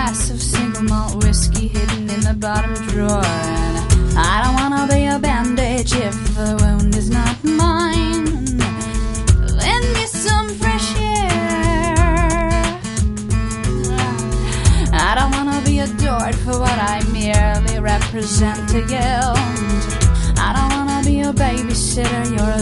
glass of single malt whiskey hidden in the bottom drawer. And I don't wanna be a bandage if the wound is not mine. Lend me some fresh air. I don't wanna be adored for what I merely represent to you. I don't wanna be a babysitter, you're